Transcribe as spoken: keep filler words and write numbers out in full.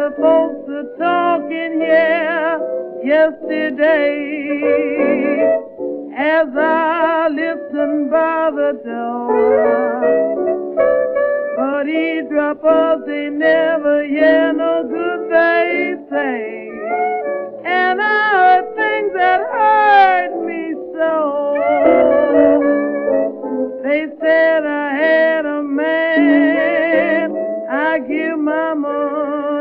the folks are talking here yesterday. As I listen by the door, but eavesdroppers, they never hear no good they say.